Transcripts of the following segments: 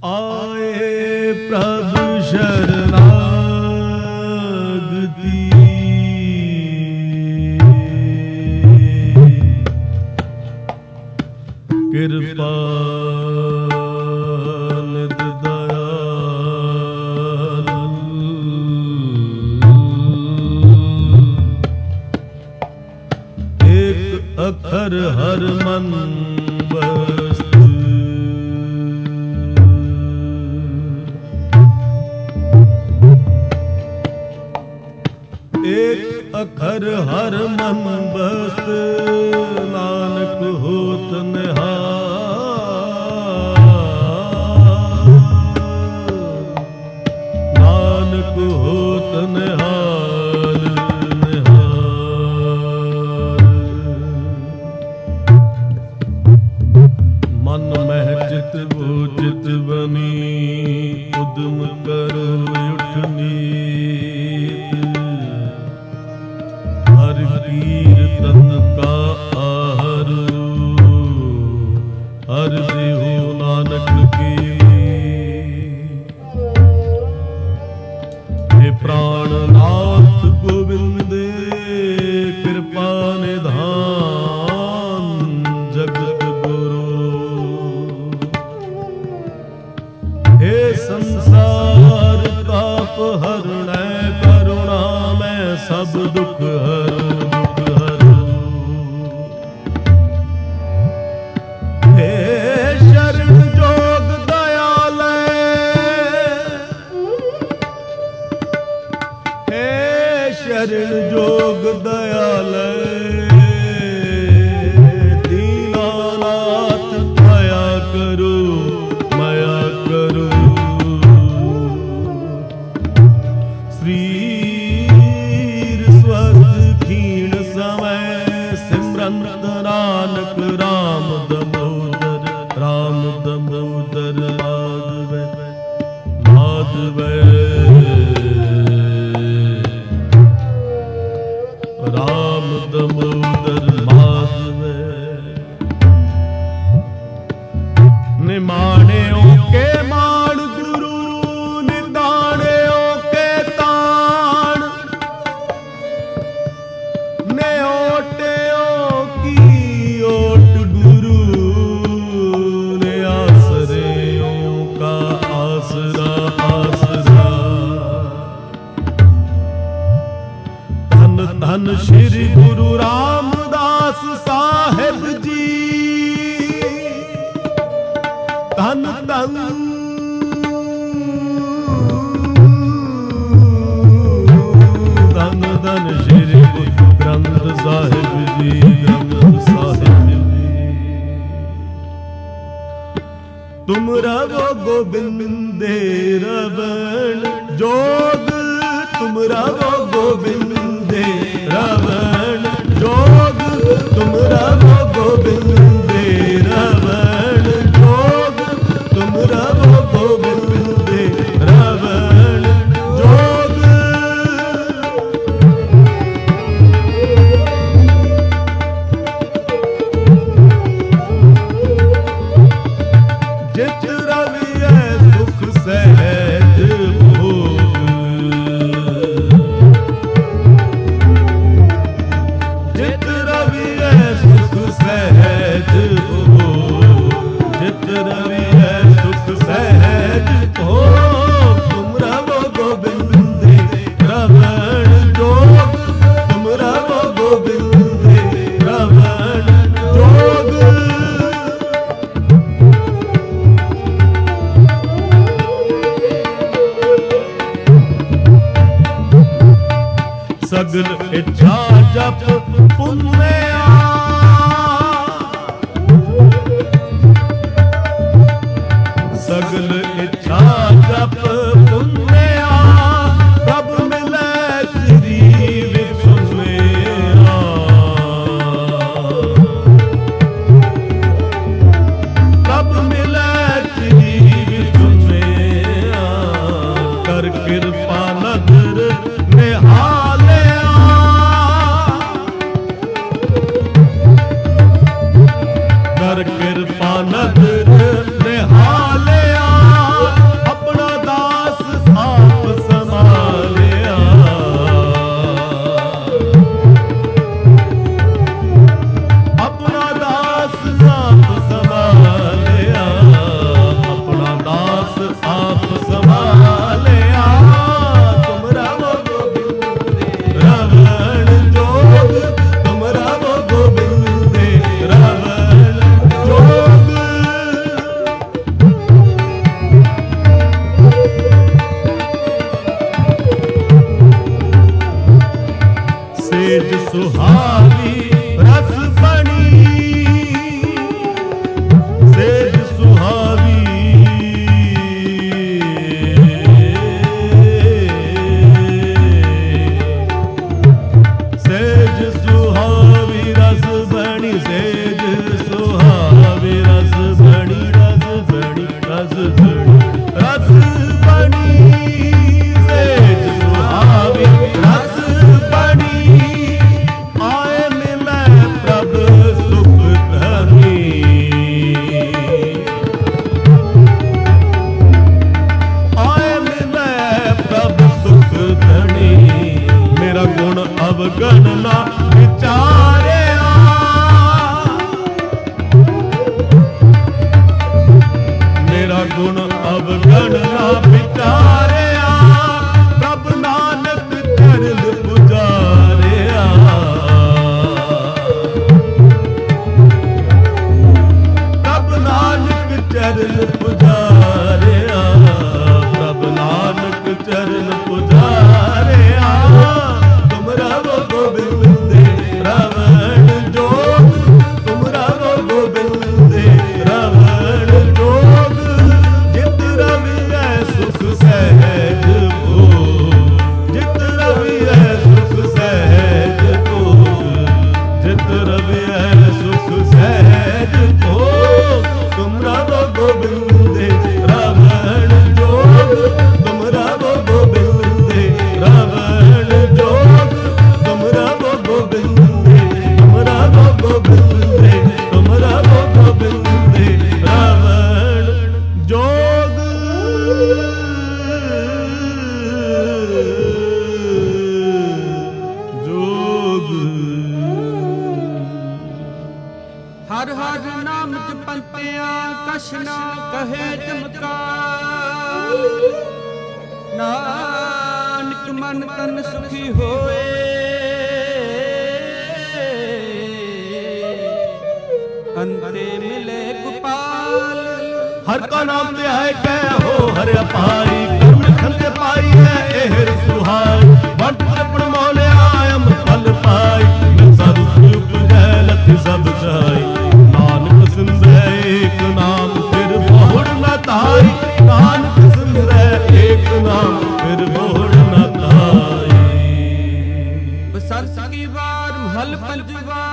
आए प्रभु शरणागति कृपा निधि दयाल एक अक्षर हर मन बस्तु एक अक्षर हर मन बस्त नानक होत निहाल नानक होत निहाल निहाल मन मह चित वो चित बनी उद्यम करो उठनी कीर्तन का आहरो हर देहो नानक के हे प्राणनाथ गोविंद कृपा निधान जगत गुरु हे संसार ताप हरण करुणा में सब दुख हरो शरण जोग दयाल दीनानाथ माया करो श्रीर स्वस्थ क्षीण समय सिमरंत नानक राम दमोदर माधव राम दमोदर माधव निमाणेओ के मान गुरु निदानेओ के तान ने ओटेओ की ओट गुरु ने आसरेओ का आसरा आसरा धन श्री गुरु रामदास साहेब जी धन धन धन धन श्री गुरु ग्रंथ साहिब जी ग्रंथ साहिब जी तुम रवो गोविंदे रवण जोग तुम रवो गोविंदे रवण जोग तुम रवो गोविंदे रवण जोग तुम रवो गोविंदे रवण जोग जित रवि है सुख सहज भोग जित रवि है सुख सहज भोग जित रवि है सुख सहज भोग तुम रवो गोविंदे रवण जोग तुम रवो गोविंदे रवण जोग सगल इच्छा जप पुण्य सगल इच्छा जप पुण्य तब मिले श्री विष्णु तब मिले श्री विष्णु कर कृपा नदर निहाल सुहावी रस बनी, सेज सुहावी रस बनी, सेज सुहावी रस बनी, रस बनी, रस बनी, रस बनी, सेज सुहावी रस बनी। आए मिलै प्रभ सुख धनी, आए मिलै प्रभ सुख धनी। मेरा गुण अवगण ना विचारिया, मेरा गुण अवगण ना विचारिया। प्रभ नानक चरण पुजारिया, प्रभ नानक चरण पुजारिया, प्रभ नानक चरण पुजारिया। तुम रवो गोबिंद रावण जोग, तुम रवो गोबिंद रावण जोग। जित रवि है सुख सहज भोग, जित रवि है सुख सहज भोग, जित रवि है सुख सहज भोग। तुम रवो गोबिंद रावण जोग, तुम रवो गोबिंद रावण जोग, तुम रवो गोबिंद, तुम रवो गोबिंद, तुम रवो गोबिंद रावण जोग। जोग हर हर नाम जपंतिया कछ ना कहे चमत्कार। नानक मन तन सुखी होए, अंते मिले गोपाल। हर का नाम ध्याय कै हो हर अपाई, कर्म खंते पाई है एहर सुहाई। बट अपन मोले आयम फल पाई, मिल साधु उपजै लथि सब जाई। नानक सिमरै एक नाम फिर बहुड़ न ताई, नानक सिमरै एक नाम फिर बहुड़ न ताई। बसंत की वार महल पंजवा,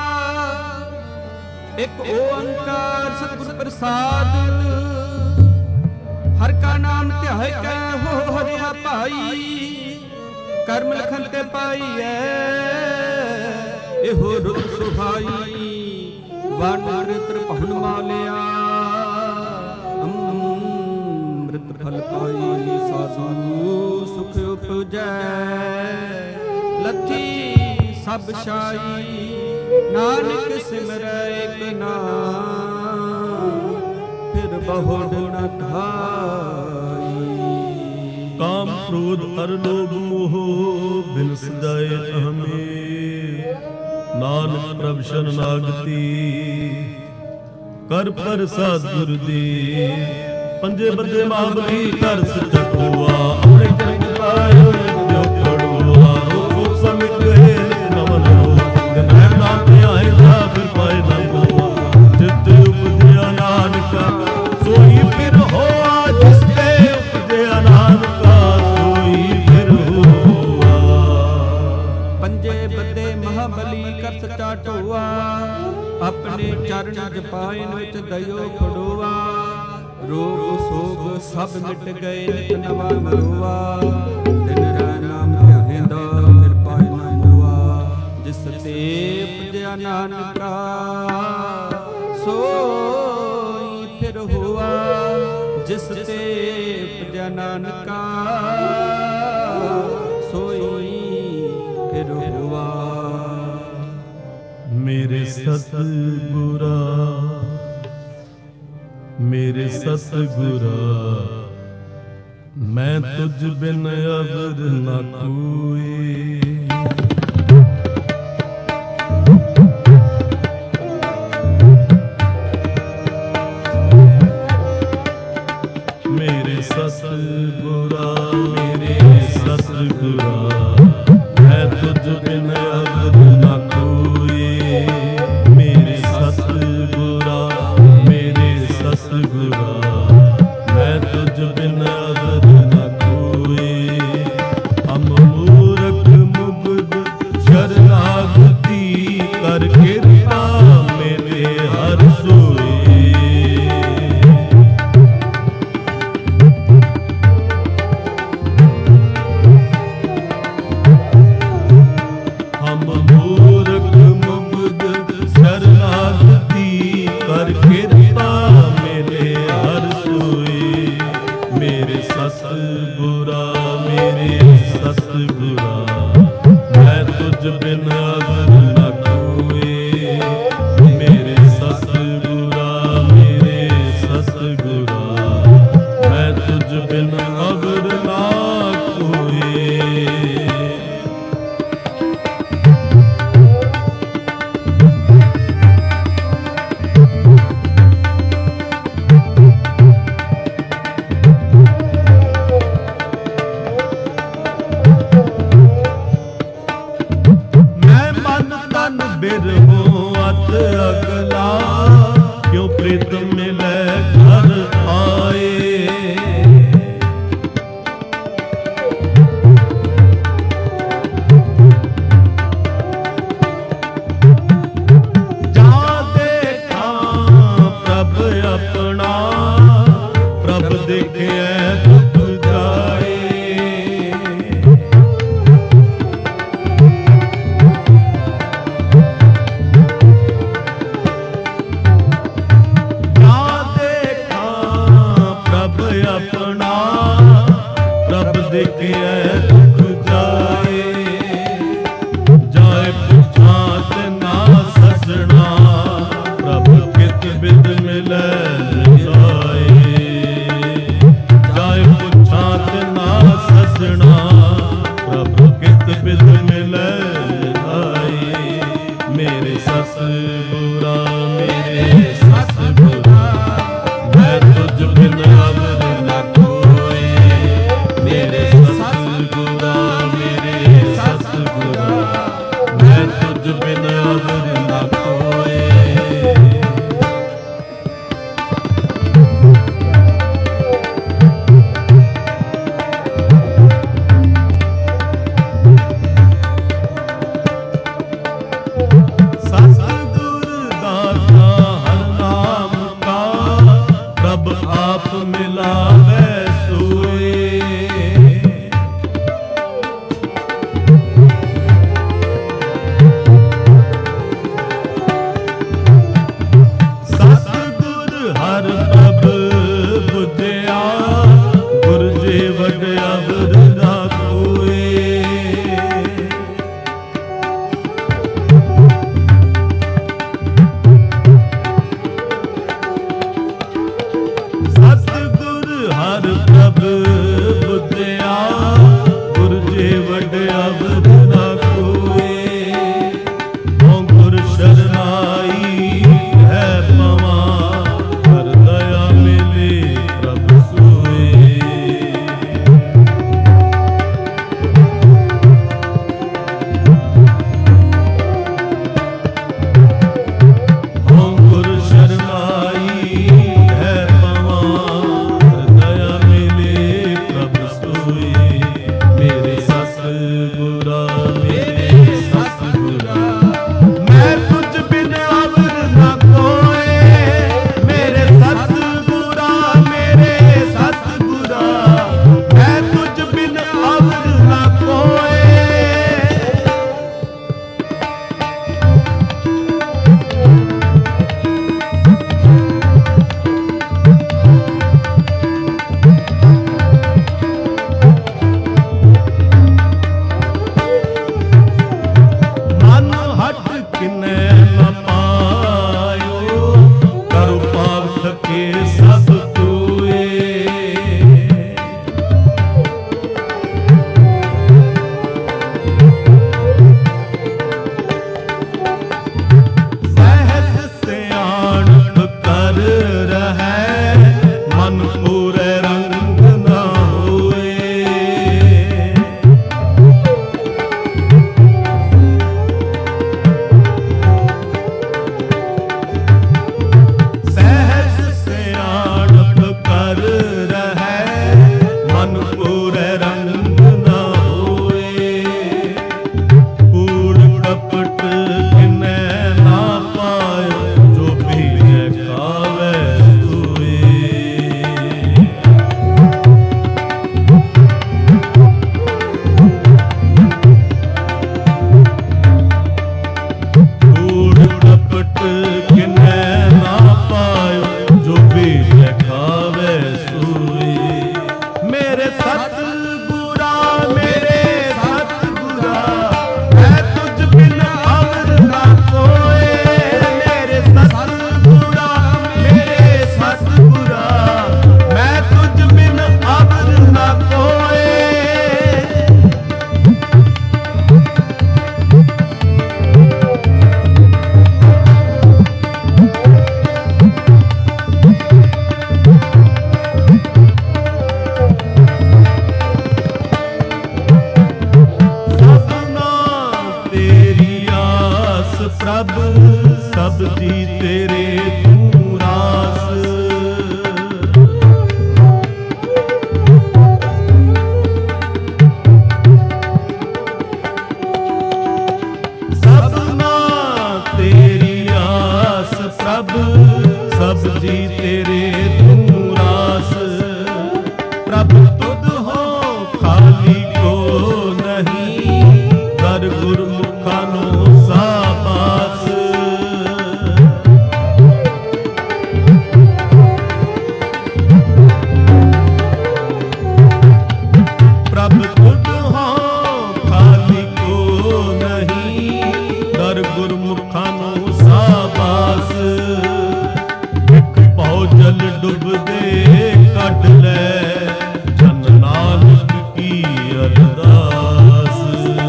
एक ओंकार सतगुर प्रसाद। हर का नाम ध्याय कै हो हरिया भाई, कर्म लखन ते पाईऐ एहो रुत सुहाई। वन त्रिभुवन मालिया अमृत फल पाई। साधु सुख उपजै लथी सब शाई। नानक सिमरै एक नाम फिर बहुड़ न धाई। काम क्रोध हर लोभ मोह बिन सजाए हमें। नानक प्रभ शरणागति कर प्रसाद गुरुदी। पंजे बंदे महाबली कर सिद्धक हुआ, अपने चरण पायो जो पड़ुआ। रूप समिट गए नमन हो, नाम पे आए था फिर पाए न हुआ। जित उपजया नानका सोई फिर होआ, जिसके उपजया नानका सोई फिर हुआ। पंजे बंदे महाबली कर सचा ढोआ, अपने चरण जपाइन विच दयो खड़ोआ। रोग सोग सब मिट गए नित नवा नरोआ। दिन रात नाम ध्याहिंदा फिर पाए न मोआ। जिस ते उपजया नानका सोई फिर हुआ। जिस ते उपजया नानका सोई फिर हुआ। मेरे सतगुरा, मेरे सतगुरा, मैं तुझ बिन अवर न कोई। मेरे सतगुरा, मेरे सतगुरा, मैं तुझ बिन अवर न कोई। कर कृपा मेरे हर सोई। हम मूर्ख मुग्ध शरणागति कर कृपा मेरे हर सोई। मेरे सतगुरा मेरे सतगुरा मैं तुझ बिन अगर न कोई। मेरे सतगुरा मेरे सतगुरा मैं तुझ बिन अगर ना कोई। बिरहो अत अगला क्यों प्रीत मिले घर आए। जा देखा प्रभ अपना प्रभ देखे दुख जाए। अपना प्रभ देखे दुख जाए। जाए पुछात ना ससना प्रभ कित बिद मिले जाए। जाए पुछात ना ससना प्रभ कित बिद मिले जाए। मेरे सतगुरा मेरे सतगुरा मैं तुझ बिन अवर न कोई। मेरे सतगुरा मेरे सतगुरा मैं तुझ बिन अवर न कोई। सतगुर दाता हर नाम का प्रभ आप मिलावे सोए। सतगुर हर प्रभ बुझिया गुर जे वड अवर ना कोई। सतगुर हर प्रभ बुझिया गुर जे वड अवर ना कोई। ओ गुर शरनाई है पवा कर दया मिले प्रभ सोए। ओ गुर शरनाई है पवा दया मिले प्रभ सोई। मेरे सतगुरा मेरे सतगुरा मैं तुझ बिन अब प्रभ सब जी तेरे तू रास। सबना तेरी आस प्रभ सब जी तेरे तू रास। प्रभ तुध हो खाली को नहीं, कर गुरमुखा नो साबास। प्रभ तुध हो खाली को नहीं, कर गुरमुखा नो साबास। एक पाओ जल डुब दे कट ले, जन नानक की अरदास।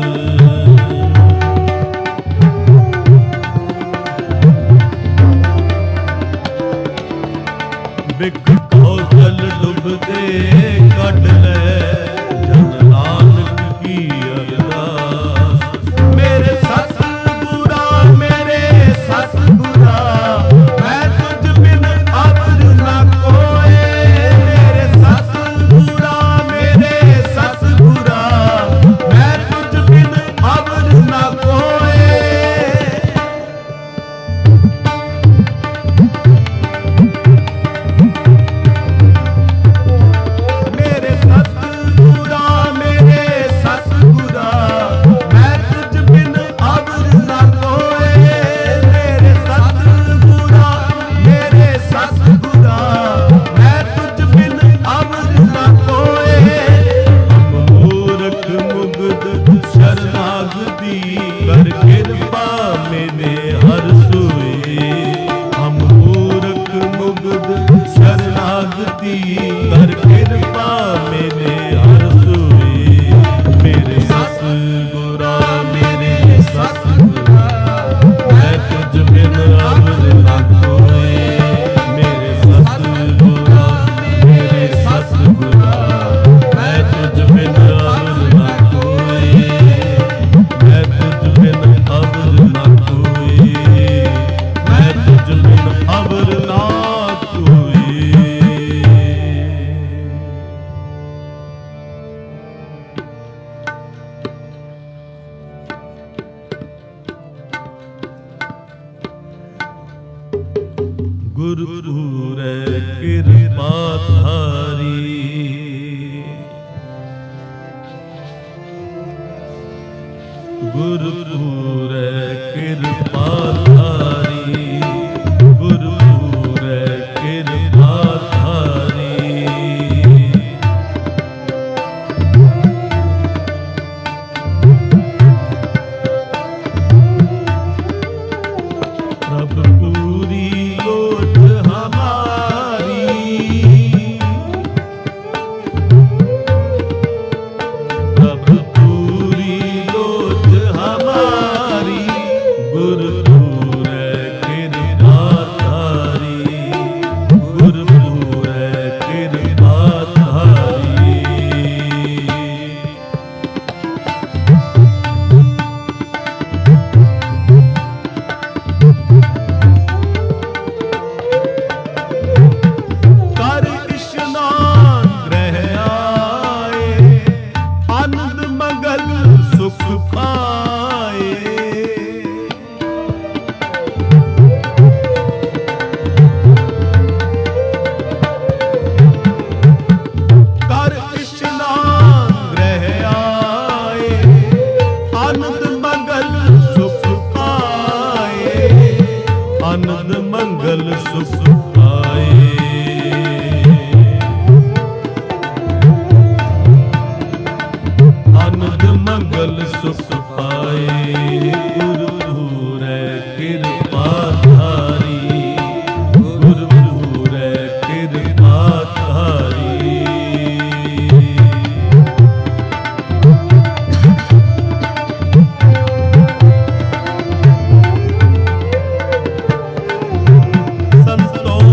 बिक पाओ जल डुब दे कट ले, जन नानक की अरदास। मेरे सतगुरा मेरे सतगुरा, मैं तुझ बिन अबर न कोए। मेरे सतगुरा मेरे सतगुरा, मैं तुझ बिन अबर न कोए। मेरे सतगुरा मेरे सतगुरा, मैं तुझ बिन अबर न कोए। मेरे सतगुरा मेरे सतगुरा, मैं तुझ बिन अबर न कोए। हम मूर्ख मुग्ध शरणागति, कर कृपा मेरे हर सोए। हम मूर्ख मुग्ध शरणागति, कर कृपा मेरे हर सोए। मेरे सतगुरा मेरे सतगुरा, मैं तुझ बिन अबर न कोए। मेरे सतगुरा मेरे सतगुरा, मैं तुझ बिन अबर न कोए। मैं तुझ बिन अबर न कोए, मैं तुझ बिन अबर न कोए। गुरुपुर कृपा धारी, गुरुपुर कृपा धारी, गुरुपुर कृपा धारी। प्रभु पूरी लोट हमारी, प्रभु पूरी लोट हमारी। गुरुपुर कृपा धारी, गुरुपुर कृपा धारी। कर स्नान ग्रह आए, आनंद मंगल सुख पाए। कर स्नान ग्रह आए, आनंद मंगल सुख पाए। आनंद मंगल सुख पाए। आनंद मंगल सुख पाए। गुरुपुर कृपा धारी, गुरुपुर कृपा धारी। संतों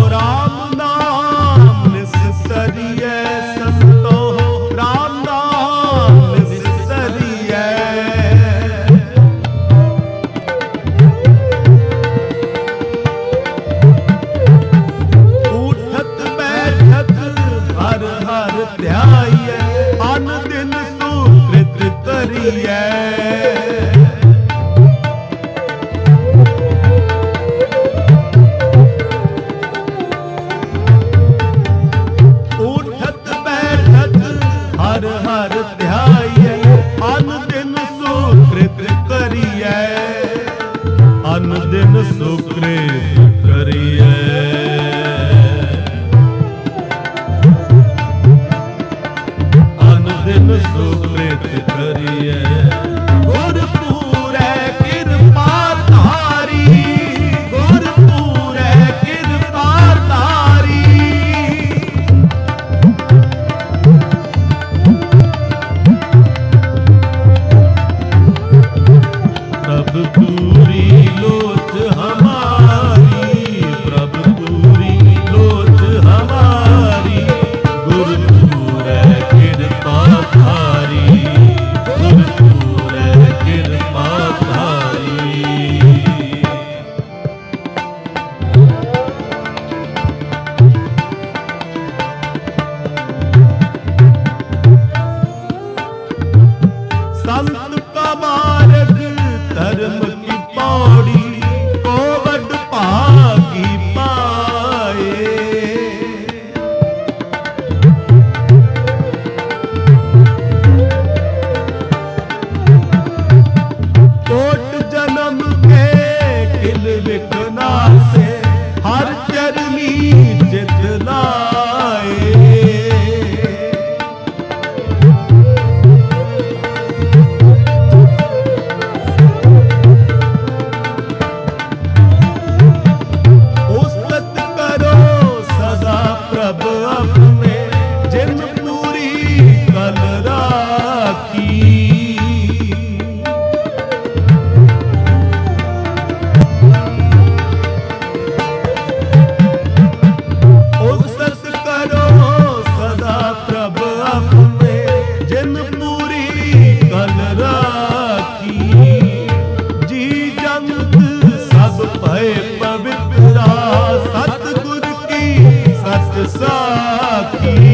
अन दिन सुकृत करिए अन दिन सुकृत करिए गुर पूरै कृपा तारी गुर पूरै कृपा तारी प्रभु पूरी लोच हमारी प्रभु पूरी लोच हमारी गुरु पूरै कृपा धारी गुरु पूरै कृपा धारी संत का मार्ग धर्म की पौड़ी को बड़ भागी पाए कोट जन्म के किल विखना से हर चरनी जित लाए पवित्रा सतगुर की सत साखी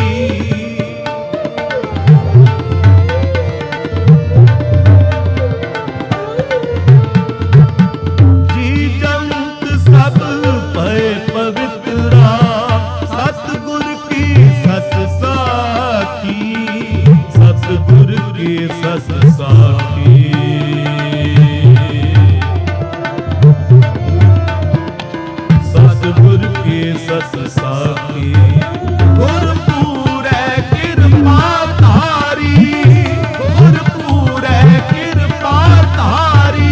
जी जंत सब भय पवित्रा सतगुर की सत साखी सतगुर की सत साखी सतगुर की सत साखी गुर पूरै कृपा धारी गुर पूरै कृपा धारी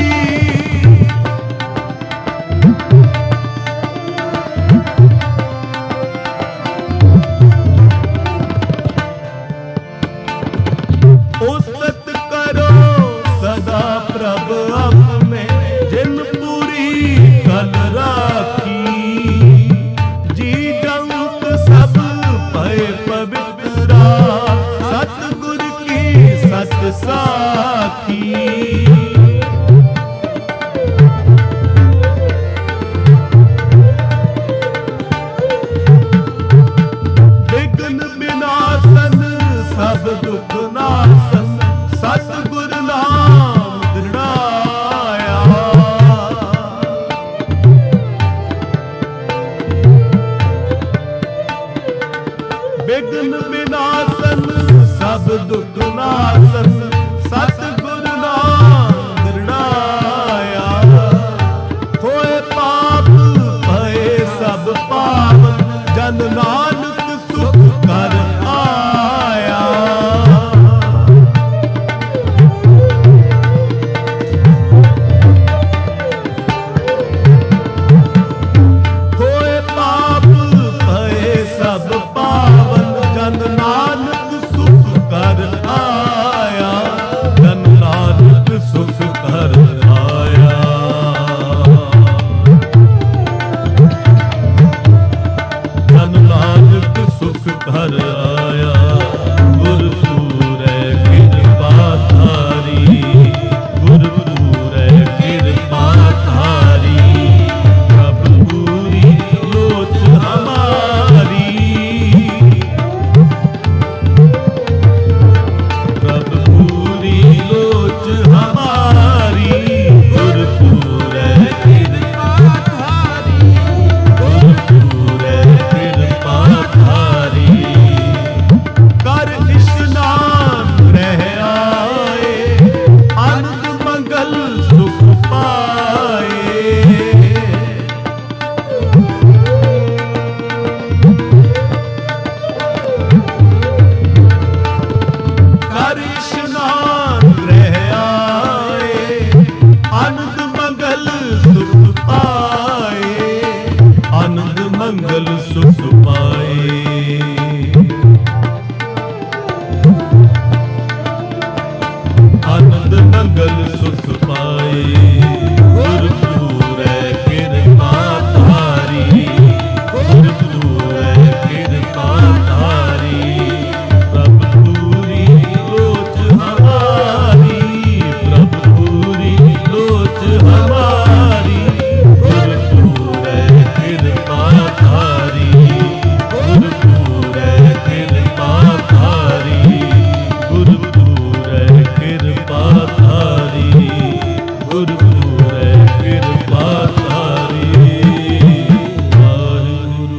उस्तत करो सदा प्रभु अपने जिन पूरी कल राखी जी जंत सब भय पवित्रा सतगुर की सत साखी विघ्न विनाशन सब दुख नाशन सतगुर नाम दृढ़ाया ਸੁਖ ਪਾਏ, ਆਨੰਦ ਮੰਗਲ ਸੁਖ ਪਾਏ। ਆਨੰਦ ਮੰਗਲ ਸੁਖ ਪਾਏ, ਗੁਰ ਪੂਰੈ ਕਿਰਪਾ ਧਾਰੀ, ਗੁਰ ਪੂਰੈ ਕਿਰਪਾ ਧਾਰੀ। ਪ੍ਰਭ ਪੂਰੀ ਲੋਚ ਹਮਾਰੀ, ਪ੍ਰਭ ਪੂਰੀ ਲੋਚ ਹਮਾਰੀ, ਗੁਰ ਪੂਰੈ ਕਿਰਪਾ ਧਾਰੀ, ਗੁਰ ਪੂਰੈ ਕਿਰਪਾ ਧਾਰੀ, ਗੁਰ ਪੂਰੈ ਕਿਰਪਾ ਧਾਰੀ, ਗੁਰ ਪੂਰੈ ਕਿਰਪਾ ਧਾਰੀ। ਵਾਹਿਗੁਰੂ।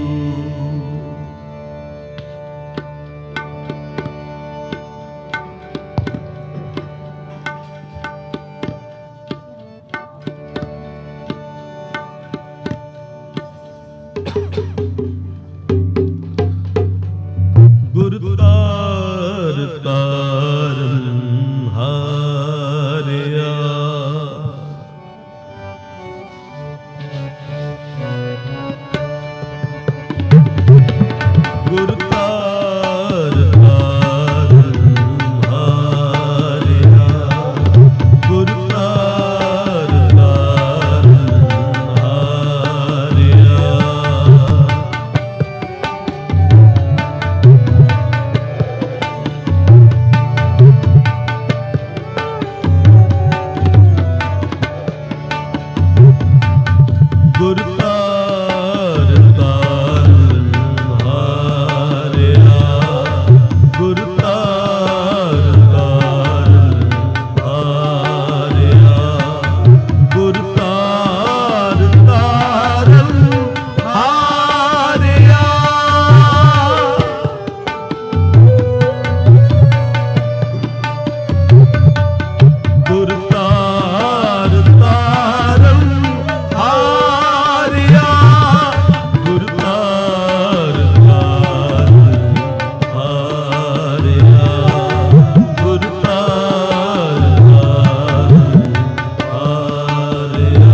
ਗੁਰ ਤਾਰ ਤਾਰਨ ਹਾਰਿਆ, ਗੁਰ ਤਾਰ ਤਾਰਨ ਹਾਰਿਆ, ਗੁਰ ਤਾਰ ਤਾਰਨ ਹਾਰਿਆ। ਗੁਰ ਤਾਰ ਤਾਰਨ ਹਾਰਿਆ, ਗੁਰ ਤਾਰ ਤਾਰਨ ਹਾਰਿਆ, ਗੁਰ ਤਾਰ ਤਾਰਨ ਹਾਰਿਆ। ਗੁਰ ਤਾਰ ਤਾਰਨ ਹਾਰਿਆ, ਗੁਰ ਤਾਰ ਤਾਰਨ ਹਾਰਿਆ, ਗੁਰ ਤਾਰ ਤਾਰਨ ਹਾਰਿਆ।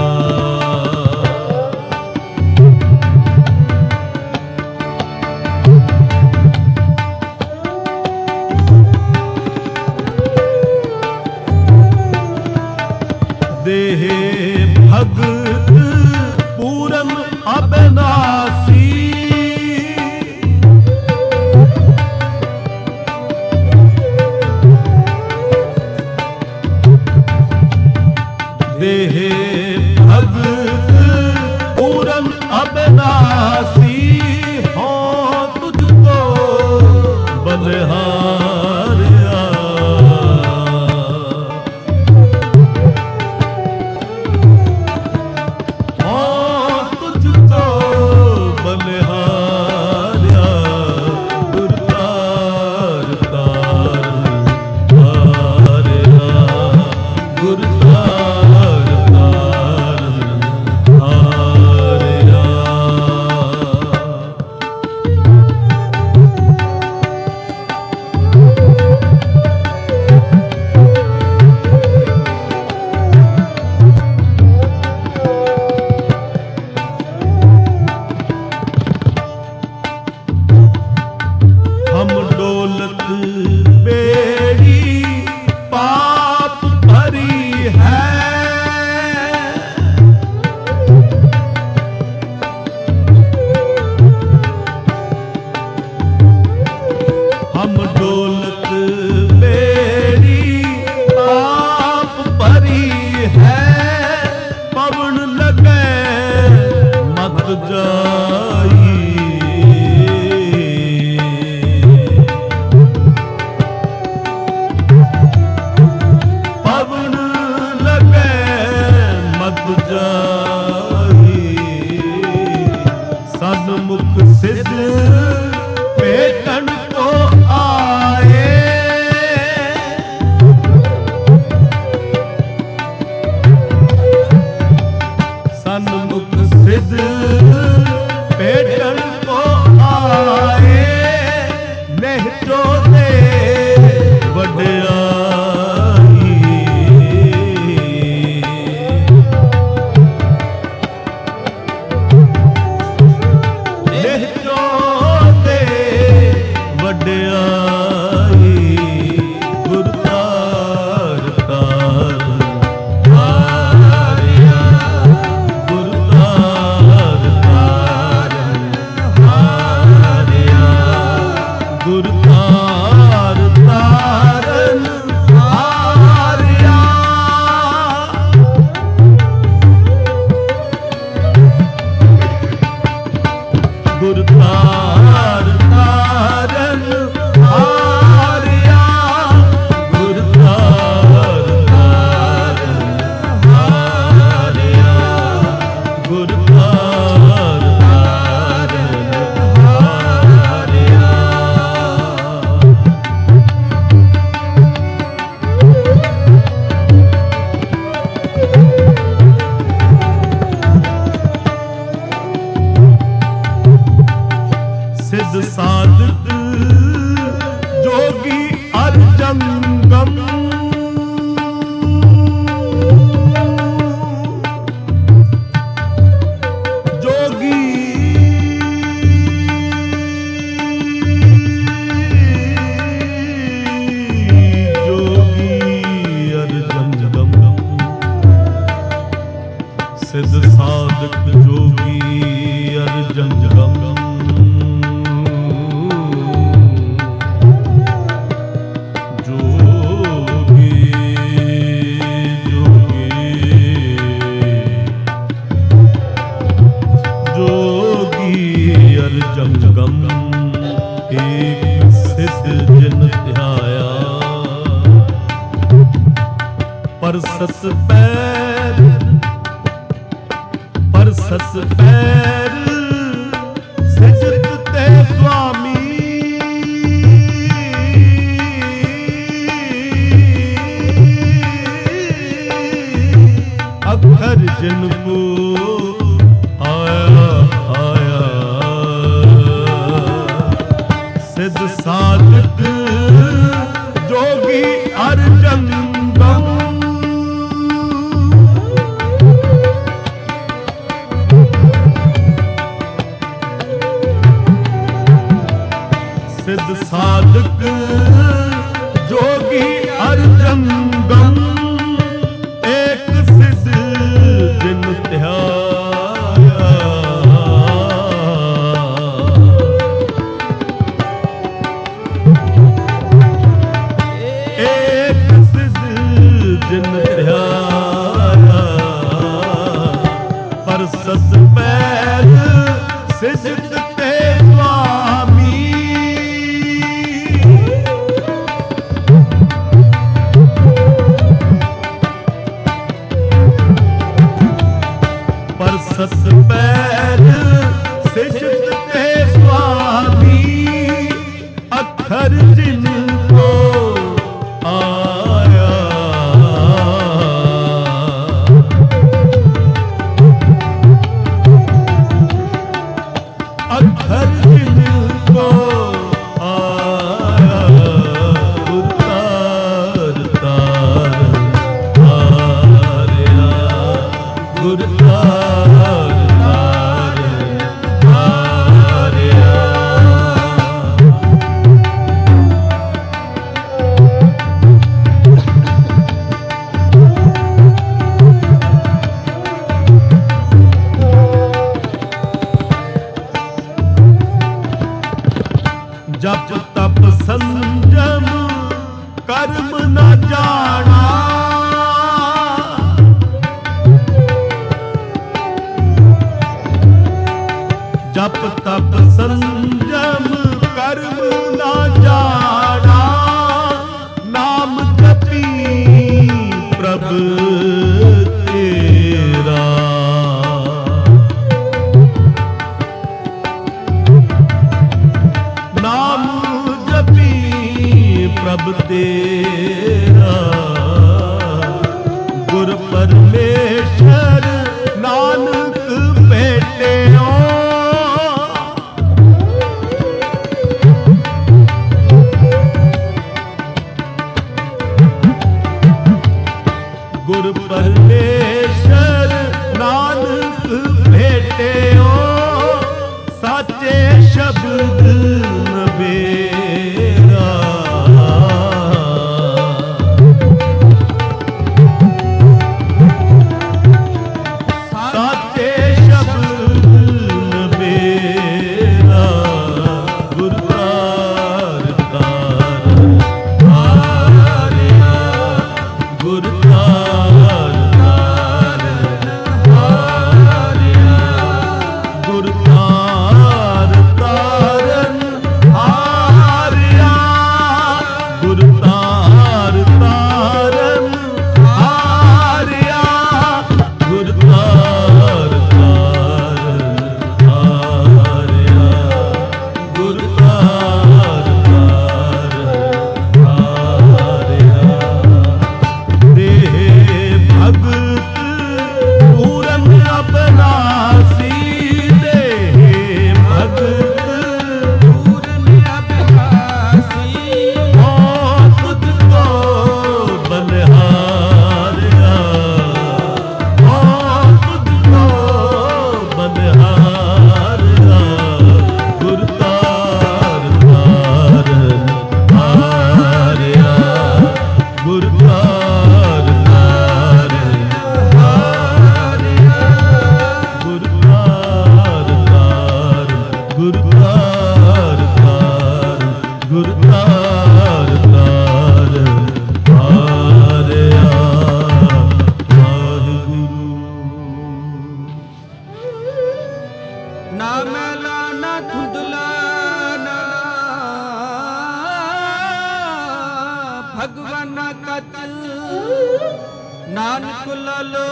ਦੇਹ ਭਗਤ ਪੂਰਨ ਅਬਨਾਸੀ, ਦੇਹ ਭਗਤ ਪੂਰਨ ਅਬਨਾਸੀ, ਹੋ ਤੁਝ ਕੋ ਬਲਿਹਾਰਿਆ। ਹੋ ਤੁਝ ਕੋ ਬਲਿਹਾਰਿਆ, ਗੁਰ ਤਾਰ ਤਾਰਨ ਹਾਰਿਆ, ਗੁਰ ਤਾਰ ਤਾਰਨ ਹਾਰਿਆ। हम डोलत बेड़ी पाप भरी है, हम डोलत बेड़ी पाप भरी है, पवन लगे मत जाई। पवन लगे मत जाई, सन्मुख सिद्ध भेटन को आए। सन्मुख सिद्ध ਸਿਧ ਸਾਧਕ ਜੋਗੀ ਅਰਜਨ ਗਮ ਜੰਗਮ ਏਕ ਸਿਧ ਜਿਨ ਧਿਆਇਆ ਪਰਸਤ ਪੈਰ ਸਿਜਤ ਤੇ ਸੁਆਮੀ ਅਖਰ ਜਿਨ ਕੋ ਸਿਧ ਸਾਧਕ ਜੋਗੀ ਅਰਜਨ ਗਮ ਸਿਧ ਸਾਧਕ ਜੋਗੀ ਅਰਜਨ ਗਮ ਏਕ ਸਿਧ ਜਿਨ ਧਿਆਇਆ ਏਕ ਸਿਧ ਜਿਨ ਧਿਆਇਆ ਪਰਸਤ ਪੈਰ ਸਿਜਤ ਤੇ ਸੁਆਮੀ ਪਰਸਤ ਪੈਰ ਸਿਜਤ ਤੇ ਸੁਆਮੀ ਅਖਰ ਜਿਨ ਕੋ ਆਇਆ ਅਖਰ ਜਿਨ ਕੋ ਆਇਆ ਗੁਰ ਤਾਰ ਤਾਰ ਹਾਰਿਆ ਗੁਰ ਤਾਰ ਤਾਰ ਹਾਰਿਆ ਜਪ ਤਪ ਸੰਜਮ ਕਰਮ ਨ ਜਾਣਾ ਜਪ ਤਪ ਸੰਜਮ ਕਰਮ ਨ ਜਾਣਾ ਨਾਮ ਜਪੀ ਪ੍ਰਭ ਤੇਰਾ ਨਾਮ ਜਪੀ ਪ੍ਰਭ ਤੇਰਾ ਗੁਰ ਪਰਮੇਸ਼ਰ ਨਾਨਕ ਭੇਟਿਓ ਨਾ ਮੈਲਾ ਨਾ ਧੁੰਦਲਾ ਨਾ ਭਗਵਾਨ ਕਚ ਨਾਨਕ ਲਾਲੋ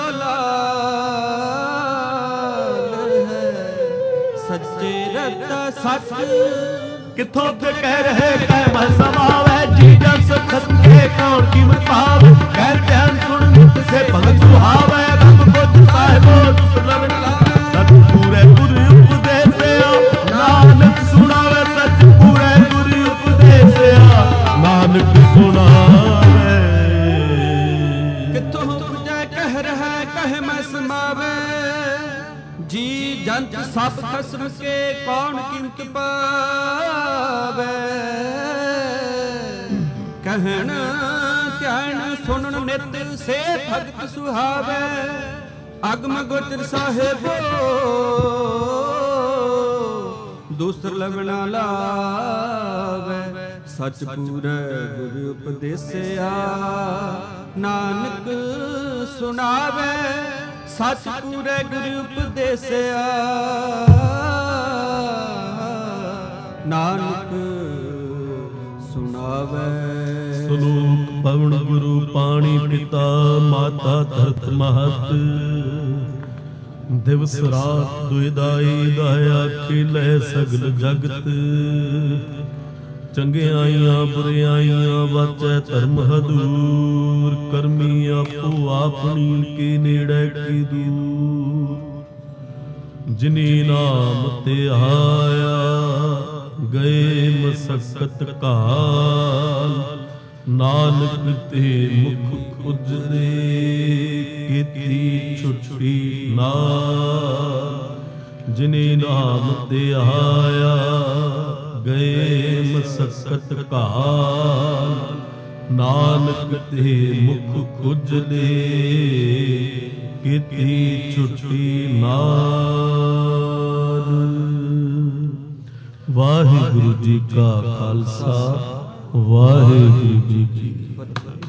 ਲਾਲ ਹੈ ਸੱਚੇ ਰਤਾ ਸੱਚ ਕਿਥੋਂ ਤੇ ਕਹਿ ਰਹੇ ਕਹਿ ਮਨ ਸਮਾਵੈ ਜੀ ਜਨ ਸਖਤ ਕੇ ਕੌਣ ਕੀਮਤ ਪਾਵੈ ਕਹਿ ਧਿਆਨ ਸੁਣ ਮੁਖ ਸੇ ਭਗਤ ਸੁਹਾਵੈ ਰਬ ਬੁੱਧ ਸਾਹਿਬੋ ਸੁਲਭ ਸਤਿਪੂਰੇ ਗੁਰੂ ਉਪਦੇਸਿਆ ਨਾਨਕ ਸੁਣਾਵੇ ਸਤਿਪੂਰੇ ਗੁਰੂ ਉਪਦੇਸਿਆ ਨਾਨਕ ਸੁਣਾਵੇ ਕਿਥੋਂ ਤੁਝੈ ਕਹਿ ਰਹਾ ਕਹਿ ਮੈਂ ਸਮਾਵੈ ਜੀ ਜੰਤ ਸਭ ਖਸਮ ਕੇ ਕੌਣ ਕੀਮਤ ਪਾਵੈ ਕਹਿਣ ਧਿਆਨ ਸੁਣਨ ਨਿਤ ਸੇ ਭਗਤ ਸੁਹਾਵੈ ਅਗਮ ਗੋਚਰ ਸਾਹਿਬੋ ਦੂਸਰ ਲਗਣਾ ਲਾਵੈ ਸਚ ਪੂਰੈ ਗੁਰੂ ਉਪਦੇਸਿਆ ਨਾਨਕ ਸੁਣਾਵੈ ਸਚ ਪੂਰੈ ਗੁਰੂ ਉਪਦੇਸਿਆ ਨਾਨਕ ਸੁਣਾਵੈ ਸਲੋਕ ਪਵਨ ਗੁਰੂ ਪਾਣੀ ਪਿਤਾ ਮਾਤਾ ਧਰਤ ਮਹਤ ਦਿਵਸ ਰਾਤ ਦੁਇਦਾਈ ਦਾਇਆ ਖੇਲੇ ਸਗਲ ਜਗਤ ਚੰਗਿਆਈਆਂ ਬੁਰਿਆਈਆਂ ਵਾਚੈ ਧਰਮ ਹਦੂਰ ਕਰਮੀ ਆਪੋ ਆਪਣੀ ਕੇ ਨੇੜੇ ਕੀ ਦੂਰ ਜਿਨੀ ਨਾਮ ਤੇ ਆਇਆ ਗਏ ਮਸਕਤ ਕਾਲ ਨਾਨਕ ਤੇ ਮੁਖ ਉਜਲੇ ਕੀਤੀ ਛੁੱਟੀ ਨਾਲ ਜਿਨੇ ਨਾਮ ਤੇ ਆਇਆ ਗਏ ਮਸਕਤ ਕਾਲ ਨਾਨਕ ਤੇ ਮੁਖ ਉਜਲੇ ਕੀਤੀ ਛੁੱਟੀ ਨਾਲ। ਵਾਹਿਗੁਰੂ ਜੀ ਕਾ ਖਾਲਸਾ ਵਾਹਿਗੁਰੂ ਜੀ ਕੀ ਫਤਿਹ।